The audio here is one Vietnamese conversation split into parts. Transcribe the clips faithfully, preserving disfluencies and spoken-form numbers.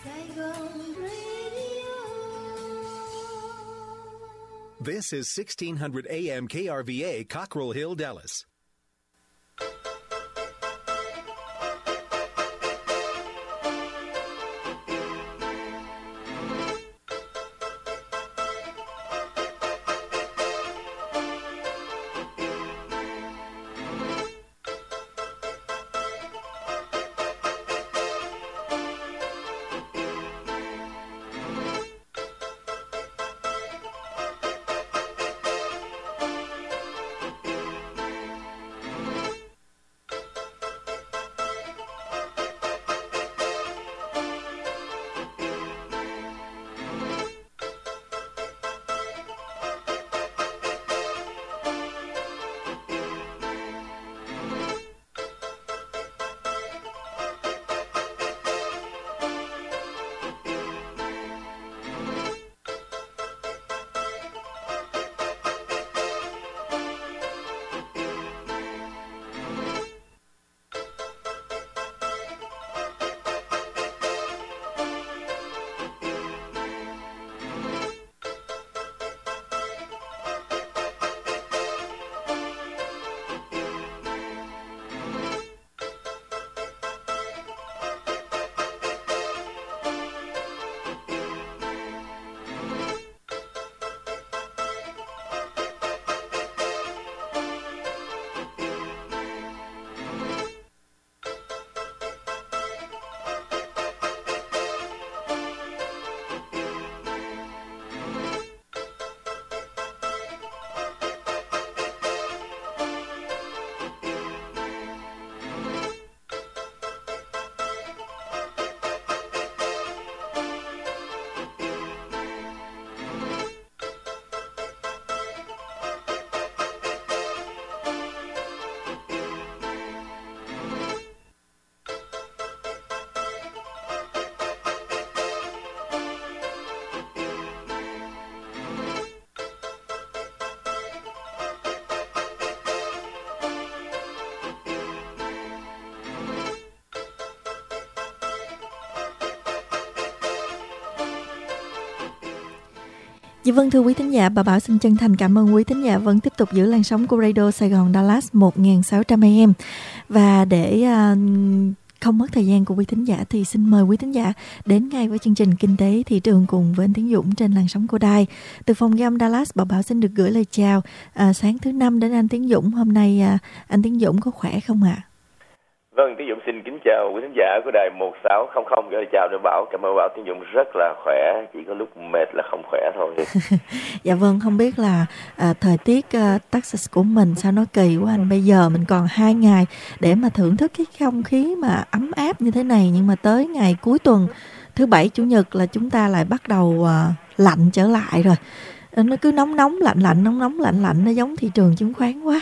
This is sixteen hundred A M K R V A, Cockrell Hill, Dallas. Dạ vâng, thưa quý thính giả, bà Bảo xin chân thành cảm ơn quý thính giả vẫn tiếp tục giữ làn sóng của Radio Sài Gòn Dallas một nghìn sáu trăm A M. Và để uh, không mất thời gian của quý thính giả thì xin mời quý thính giả đến ngay với chương trình Kinh tế Thị trường cùng với anh Tiến Dũng trên làn sóng của đài. Từ phòng ghi âm Dallas, bà Bảo xin được gửi lời chào uh, sáng thứ năm đến anh Tiến Dũng. Hôm nay uh, anh Tiến Dũng có khỏe không ạ? À? Vâng, Tiến Dũng xin kính chào quý thính giả của đài một sáu không không, gửi lời chào đến Bảo. Cảm ơn Bảo. Tiến Dũng rất là khỏe, chỉ có lúc mệt là không khỏe thôi. Dạ vâng, không biết là à, thời tiết uh, Texas của mình sao nó kỳ quá anh. Bây giờ mình còn hai ngày để mà thưởng thức cái không khí mà ấm áp như thế này, nhưng mà tới ngày cuối tuần thứ bảy chủ nhật là chúng ta lại bắt đầu uh, lạnh trở lại rồi. Nó cứ nóng nóng lạnh lạnh nóng nóng lạnh lạnh, nó giống thị trường chứng khoán quá.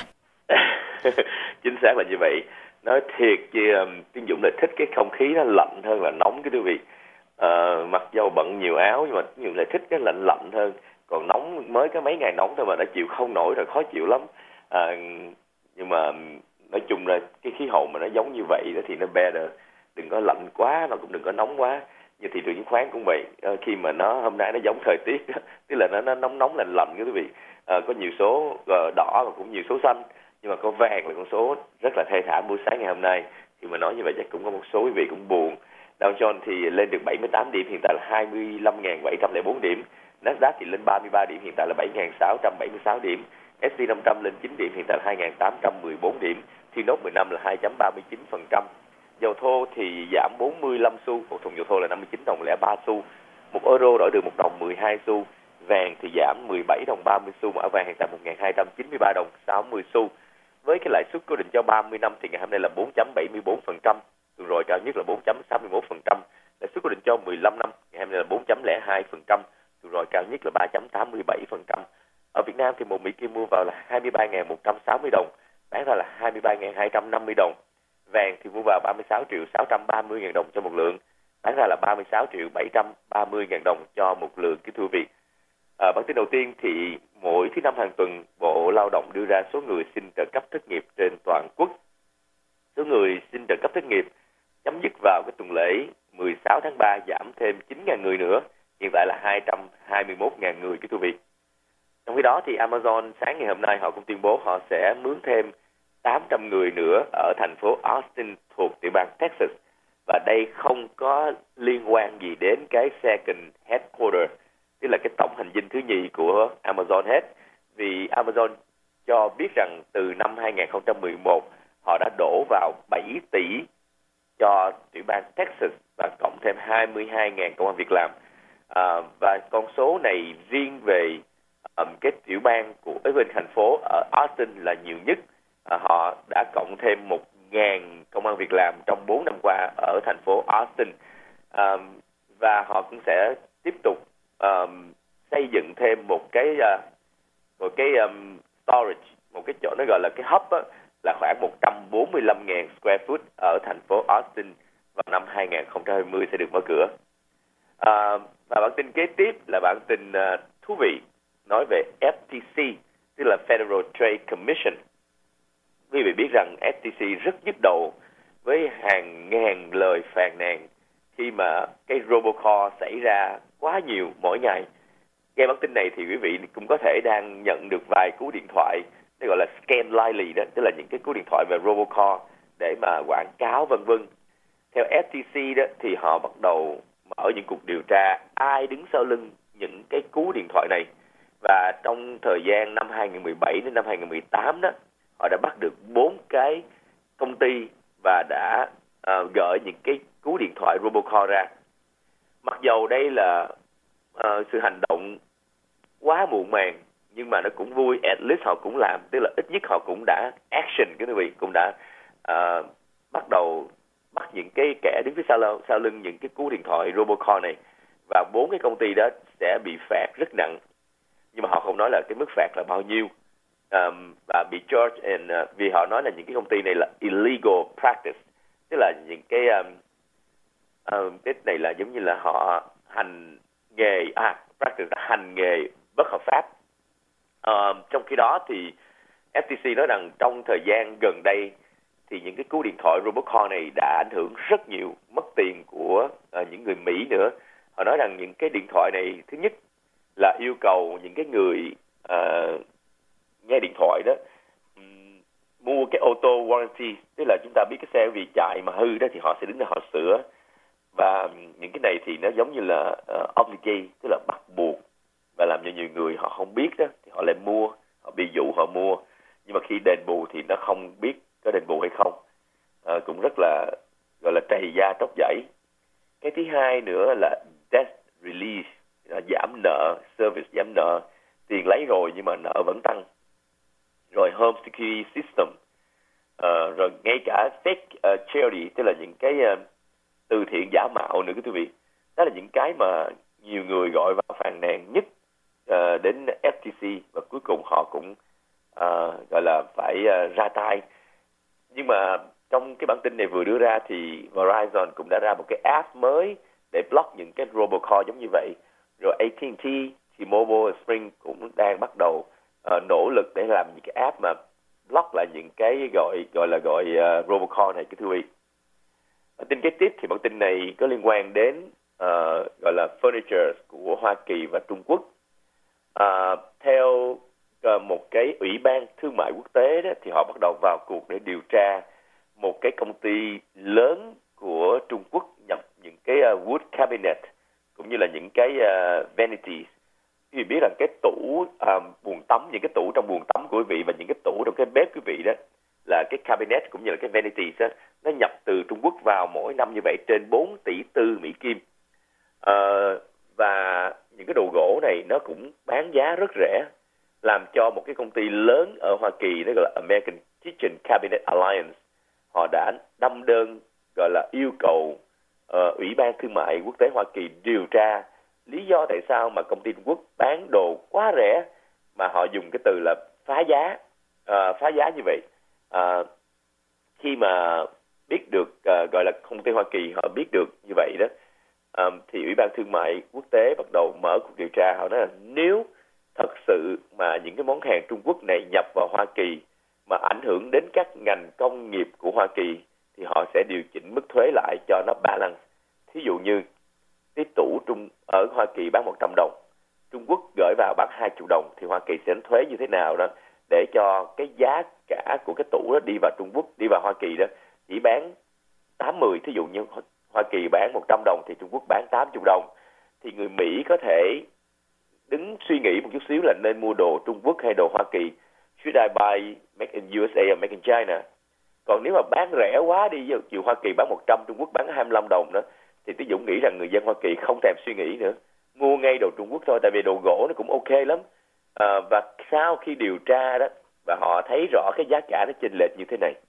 Chính xác là như vậy. Nói thiệt chứ um, Tiến Dũng lại thích cái không khí nó lạnh hơn là nóng, cái quý vị. Uh, mặc dầu bận nhiều áo nhưng mà Tiến Dũng lại thích cái lạnh lạnh hơn. Còn nóng mới có mấy ngày nóng thôi mà đã chịu không nổi rồi, khó chịu lắm. Uh, nhưng mà nói chung là cái khí hậu mà nó giống như vậy đó thì nó better. Đừng có lạnh quá mà cũng đừng có nóng quá. Như thị trường chứng khoán cũng vậy. Uh, khi mà nó hôm nay nó giống thời tiết đó, tức là nó, nó nóng nóng lạnh lạnh quý vị. Uh, có nhiều số uh, đỏ và cũng nhiều số xanh. Nhưng mà có vàng là con số rất là thê thảm buổi sáng ngày hôm nay. Khi mà nói như vậy chắc cũng có một số quý vị cũng buồn. Dow Jones thì lên được bảy mươi tám điểm, hiện tại là hai mươi lăm nghìn bảy trăm lẻ bốn điểm. Nasdaq thì lên ba mươi ba điểm, hiện tại là bảy nghìn sáu trăm bảy mươi sáu điểm. ét and pê năm trăm lên chín điểm, hiện tại là hai nghìn tám trăm mười bốn điểm. Thì nốt mười năm là hai phẩy ba mươi chín phần trăm. Dầu thô thì giảm bốn mươi lăm xu, một thùng dầu thô là năm mươi chín đồng lẻ ba xu. Một euro đổi được một đồng mười hai xu. Vàng thì giảm mười bảy đồng ba mươi xu, mà ở vàng hiện tại một nghìn hai trăm chín mươi ba đồng sáu mươi xu. Với cái lãi suất cố định cho ba mươi năm thì ngày hôm nay là bốn phẩy bảy mươi bốn phần trăm, tuần rồi cao nhất là bốn phẩy sáu mươi mốt phần trăm. Lãi suất cố định cho mười lăm năm ngày hôm nay là bốn phẩy không hai phần trăm, tuần rồi cao nhất là ba phẩy tám mươi bảy phần trăm. Ở Việt Nam thì một Mỹ Kim mua vào là hai mươi ba nghìn một trăm sáu mươi đồng, bán ra là hai mươi ba nghìn hai trăm năm mươi đồng. Vàng thì mua vào ba mươi sáu triệu sáu trăm ba mươi ngàn đồng cho một lượng, bán ra là ba mươi sáu triệu bảy trăm ba mươi ngàn đồng cho một lượng, kính thưa quý vị. À, bản tin đầu tiên thì mỗi thứ năm hàng tuần, Bộ Lao động đưa ra số người xin trợ cấp thất nghiệp trên toàn quốc. Số người xin trợ cấp thất nghiệp chấm dứt vào cái tuần lễ mười sáu tháng ba giảm thêm chín nghìn người nữa, hiện tại là hai trăm hai mươi mốt nghìn người, quý vị. Trong khi đó thì Amazon sáng ngày hôm nay họ cũng tuyên bố họ sẽ mướn thêm tám trăm người nữa ở thành phố Austin thuộc tiểu bang Texas. Và đây không có liên quan gì đến cái second headquarter, tức là cái tổng hành dinh thứ nhì của Amazon hết. Vì Amazon cho biết rằng từ năm hai không một một họ đã đổ vào bảy tỷ cho tiểu bang Texas và cộng thêm hai mươi hai nghìn công ăn việc làm. À, và con số này riêng về um, cái tiểu bang của bên thành phố ở Austin là nhiều nhất. À, họ đã cộng thêm một nghìn công ăn việc làm trong bốn năm qua ở thành phố Austin. Um, và họ cũng sẽ tiếp tục um, xây dựng thêm một cái uh, một cái um, storage, một cái chỗ nó gọi là cái hub á, là khoảng một trăm bốn mươi lăm nghìn square foot ở thành phố Austin vào năm hai không hai không sẽ được mở cửa. À, và bản tin kế tiếp là bản tin uh, thú vị nói về F T C, tức là Federal Trade Commission. Quý vị biết rằng F T C rất nhức đầu với hàng ngàn lời phàn nàn khi mà cái robocall xảy ra quá nhiều mỗi ngày. Nghe bản tin này thì quý vị cũng có thể đang nhận được vài cú điện thoại, nó gọi là scam likely đó, tức là những cái cú điện thoại về robocall để mà quảng cáo vân vân. Theo F T C đó thì họ bắt đầu mở những cuộc điều tra ai đứng sau lưng những cái cú điện thoại này. Và trong thời gian năm hai không một bảy đến năm hai không một tám đó, họ đã bắt được bốn cái công ty và đã uh, gửi những cái cú điện thoại robocall ra. Mặc dầu đây là uh, sự hành động quá muộn màng, nhưng mà nó cũng vui, at least họ cũng làm, tức là ít nhất họ cũng đã action, cái quý vị, cũng đã uh, bắt đầu bắt những cái kẻ đứng phía sau, sau lưng những cái cú điện thoại robocall này. Và bốn cái công ty đó sẽ bị phạt rất nặng, nhưng mà họ không nói là cái mức phạt là bao nhiêu. Um, và bị charge and, uh, vì họ nói là những cái công ty này là illegal practice, tức là những cái um, um, cái này là giống như là họ hành nghề à practice là hành nghề bất hợp pháp. Um, trong khi đó thì F T C nói rằng trong thời gian gần đây thì những cái cú điện thoại robocall này đã ảnh hưởng rất nhiều mất tiền của uh, những người Mỹ nữa. Họ nói rằng những cái điện thoại này thứ nhất là yêu cầu những cái người uh, nghe điện thoại đó um, mua cái auto warranty, tức là chúng ta biết cái xe vì chạy mà hư đó thì họ sẽ đứng ra họ sửa. Và những cái này thì nó giống như là uh, obligate, tức là bắt buộc, và làm cho nhiều người họ không biết đó thì họ lại mua, họ bị dụ họ mua, nhưng mà khi đền bù thì nó không biết có đền bù hay không. Uh, cũng rất là gọi là trầy da tróc dãy. Cái thứ hai nữa là debt relief, là giảm nợ, service giảm nợ, tiền lấy rồi nhưng mà nợ vẫn tăng. Rồi home security system, uh, rồi ngay cả fake uh, charity, tức là những cái uh, từ thiện giả mạo nữa, quý vị. Đó là những cái mà nhiều người gọi vào phàn nàn nhất uh, đến F T C, và cuối cùng họ cũng uh, gọi là phải uh, ra tay. Nhưng mà trong cái bản tin này vừa đưa ra thì Verizon cũng đã ra một cái app mới để block những cái robocall giống như vậy. Rồi A T and T, T-Mobile, Sprint cũng đang bắt đầu uh, nỗ lực để làm những cái app mà block lại những cái gọi gọi là gọi uh, robocall này, cái thưa quý vị. Bản tin kế tiếp thì bản tin này có liên quan đến uh, gọi là furniture của Hoa Kỳ và Trung Quốc. Uh, theo uh, một cái ủy ban thương mại quốc tế đó, thì họ bắt đầu vào cuộc để điều tra một cái công ty lớn của Trung Quốc nhập những cái uh, wood cabinet cũng như là những cái uh, vanities. Quý vị biết là cái tủ uh, buồng tắm, những cái tủ trong buồng tắm của quý vị và những cái tủ trong cái bếp quý vị đó, là cái cabinet cũng như là cái vanities đó, nó nhập từ Trung Quốc vào mỗi năm như vậy trên bốn tỷ tư Mỹ Kim. À, và những cái đồ gỗ này nó cũng bán giá rất rẻ, làm cho một cái công ty lớn ở Hoa Kỳ, nó gọi là American Kitchen Cabinet Alliance, họ đã đâm đơn gọi là yêu cầu uh, Ủy ban Thương mại Quốc tế Hoa Kỳ điều tra lý do tại sao mà công ty Trung Quốc bán đồ quá rẻ, mà họ dùng cái từ là phá giá, uh, phá giá như vậy. Uh, khi mà biết được uh, gọi là công ty Hoa Kỳ họ biết được như vậy đó, um, thì Ủy ban Thương mại Quốc tế bắt đầu mở cuộc điều tra. Họ nói là nếu thật sự mà những cái món hàng Trung Quốc này nhập vào Hoa Kỳ mà ảnh hưởng đến các ngành công nghiệp của Hoa Kỳ thì họ sẽ điều chỉnh mức thuế lại cho nó balance thí dụ như cái tủ Trung ở Hoa Kỳ bán một trăm đồng, Trung Quốc gửi vào bán hai triệu đồng, thì Hoa Kỳ sẽ đánh thuế như thế nào đó để cho cái giá cả của cái tủ đó đi vào Trung Quốc, đi vào Hoa Kỳ đó chỉ bán tám mươi, thí dụ như Hoa Kỳ bán một trăm đồng thì Trung Quốc bán tám mươi đồng, thì người Mỹ có thể đứng suy nghĩ một chút xíu là nên mua đồ Trung Quốc hay đồ Hoa Kỳ. Should I buy made in u ét a or made in China? Còn nếu mà bán rẻ quá đi, ví dụ Hoa Kỳ bán một trăm, Trung Quốc bán hai mươi lăm đồng đó, thì Tí Dũng nghĩ rằng người dân Hoa Kỳ không thèm suy nghĩ nữa, mua ngay đồ Trung Quốc thôi, tại vì đồ gỗ nó cũng ok lắm. À, và sau khi điều tra đó, và họ thấy rõ cái giá cả nó chênh lệch như thế này,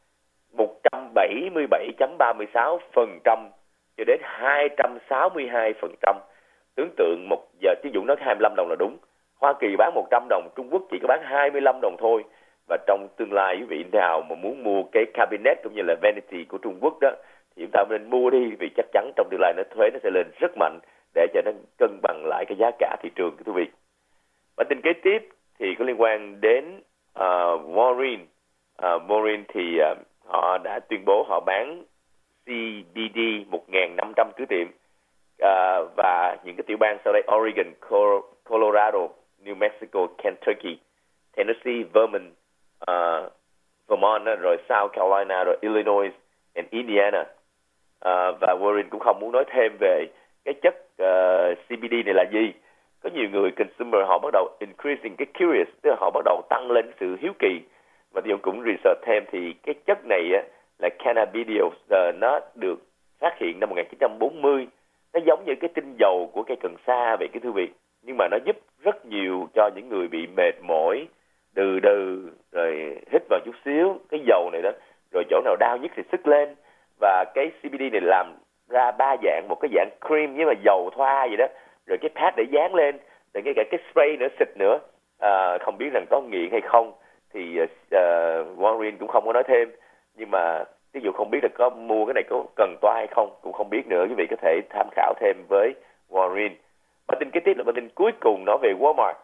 một trăm bảy mươi bảy phẩy ba mươi sáu phần trăm cho đến hai trăm sáu mươi hai phần trăm. Tưởng tượng một giờ, Tí Dũng nói hai mươi lăm đồng là đúng. Hoa Kỳ bán một trăm đồng, Trung Quốc chỉ có bán hai mươi lăm đồng thôi. Và trong tương lai, quý vị nào mà muốn mua cái cabinet cũng như là vanity của Trung Quốc đó, thì chúng ta nên mua đi, vì chắc chắn trong tương lai nó thuế nó sẽ lên rất mạnh để cho nó cân bằng lại cái giá cả thị trường của quý vị. Và tin kế tiếp thì có liên quan đến uh, Walgreens. Uh, Walgreens thì uh, họ đã tuyên bố họ bán xê bê đê một nghìn năm trăm cứ tiệm, uh, và những cái tiểu bang sau đây: Oregon, Colorado, New Mexico, Kentucky, Tennessee, Vermont, uh, Vermont, rồi South Carolina, rồi Illinois and Indiana. Uh, và Warren cũng không muốn nói thêm về cái chất uh, xê bê đê này là gì. Có nhiều người consumer họ bắt đầu increasing cái curious, tức là họ bắt đầu tăng lên sự hiếu kỳ. Và thì ông cũng research thêm thì cái chất này á, là cannabidiol, uh, nó được phát hiện năm một nghìn chín trăm bốn mươi. Nó giống như cái tinh dầu của cây cần sa vậy, cái thư viện, nhưng mà nó giúp rất nhiều cho những người bị mệt mỏi, đừ đừ, rồi hít vào chút xíu cái dầu này đó, rồi chỗ nào đau nhất thì sức lên. Và cái xê bê đê này làm ra ba dạng: một cái dạng cream với mà dầu thoa vậy đó, rồi cái pad để dán lên, rồi ngay cả cái spray nữa, xịt nữa. À, không biết rằng có nghiện hay không thì uh, Warren cũng không có nói thêm, nhưng mà ví dụ không biết là có mua cái này có cần toa hay không cũng không biết nữa. Quý vị có thể tham khảo thêm với Warren. Bản tin kế tiếp là bản tin cuối cùng nói về Walmart.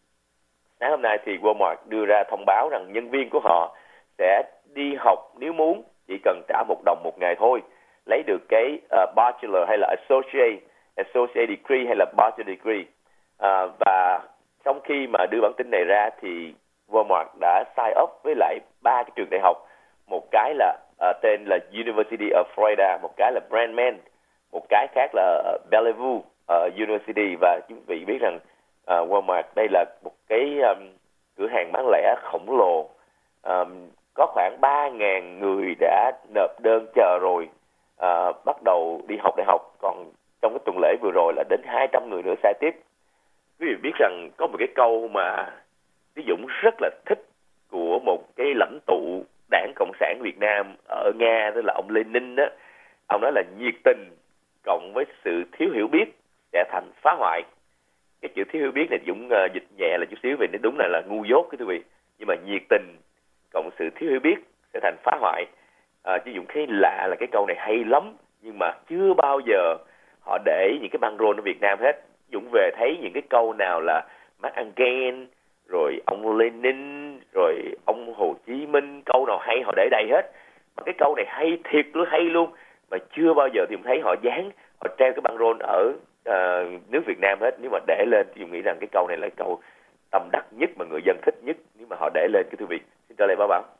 Sáng hôm nay thì Walmart đưa ra thông báo rằng nhân viên của họ sẽ đi học nếu muốn, chỉ cần trả một đồng một ngày thôi, lấy được cái uh, bachelor hay là associate, associate degree hay là bachelor degree. Uh, và trong khi mà đưa bản tin này ra thì Walmart đã sign up với lại ba cái trường đại học. Một cái là uh, tên là University of Florida, một cái là Brandman, một cái khác là Bellevue uh, University. Và quý vị biết rằng uh, Walmart đây là một cái um, cửa hàng bán lẻ khổng lồ. Um, có khoảng ba nghìn người đã nộp đơn chờ rồi, uh, bắt đầu đi học đại học. Còn trong cái tuần lễ vừa rồi là đến hai trăm người nữa sai tiếp. Quý vị biết rằng có một cái câu mà Tí Dũng rất là thích của một cái lãnh tụ Đảng Cộng sản Việt Nam ở Nga, tức là ông Lenin đó. Ông nói là nhiệt tình cộng với sự thiếu hiểu biết sẽ thành phá hoại. Cái chữ thiếu hiểu biết này Dũng uh, dịch nhẹ là chút xíu, vì nó đúng là là ngu dốt cái quý vị. Nhưng mà nhiệt tình cộng sự thiếu hiểu biết sẽ thành phá hoại. À, chứ Dũng thấy lạ là cái câu này hay lắm, nhưng mà chưa bao giờ họ để những cái băng rôn ở Việt Nam hết. Dũng về thấy những cái câu nào là Mark Engel, rồi ông Lenin, rồi ông Hồ Chí Minh, câu nào hay họ để đây hết. Mà cái câu này hay thiệt luôn, hay luôn, mà chưa bao giờ thì Dũng thấy họ dán, họ treo cái băng rôn ở uh, nước Việt Nam hết. Nếu mà để lên thì Dũng nghĩ rằng cái câu này là câu tâm đắc nhất mà người dân thích nhất nếu mà họ để lên cái thư viện. Xin trả lời Bảo Bảo.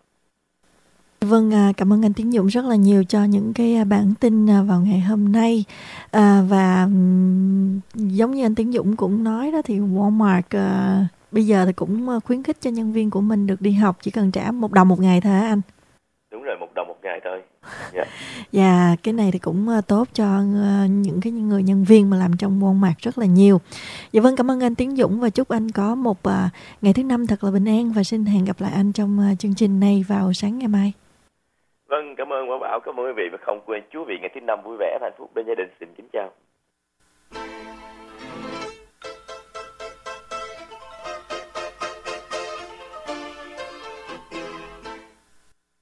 Vâng, cảm ơn anh Tiến Dũng rất là nhiều cho những cái bản tin vào ngày hôm nay. À, và um, giống như anh Tiến Dũng cũng nói đó, thì Walmart uh, bây giờ thì cũng khuyến khích cho nhân viên của mình được đi học chỉ cần trả một đồng một ngày thôi hả anh? Đúng rồi, một đồng một ngày thôi. Yeah. Và cái này thì cũng tốt cho những cái người nhân viên mà làm trong Walmart rất là nhiều. Dạ vâng, cảm ơn anh Tiến Dũng và chúc anh có một uh, ngày thứ năm thật là bình an, và xin hẹn gặp lại anh trong uh, chương trình này vào sáng ngày mai. Vâng, cảm ơn Bảo Bảo, cảm ơn quý vị, và không quên chú vị ngày thứ năm vui vẻ và hạnh phúc bên gia đình. Xin kính chào.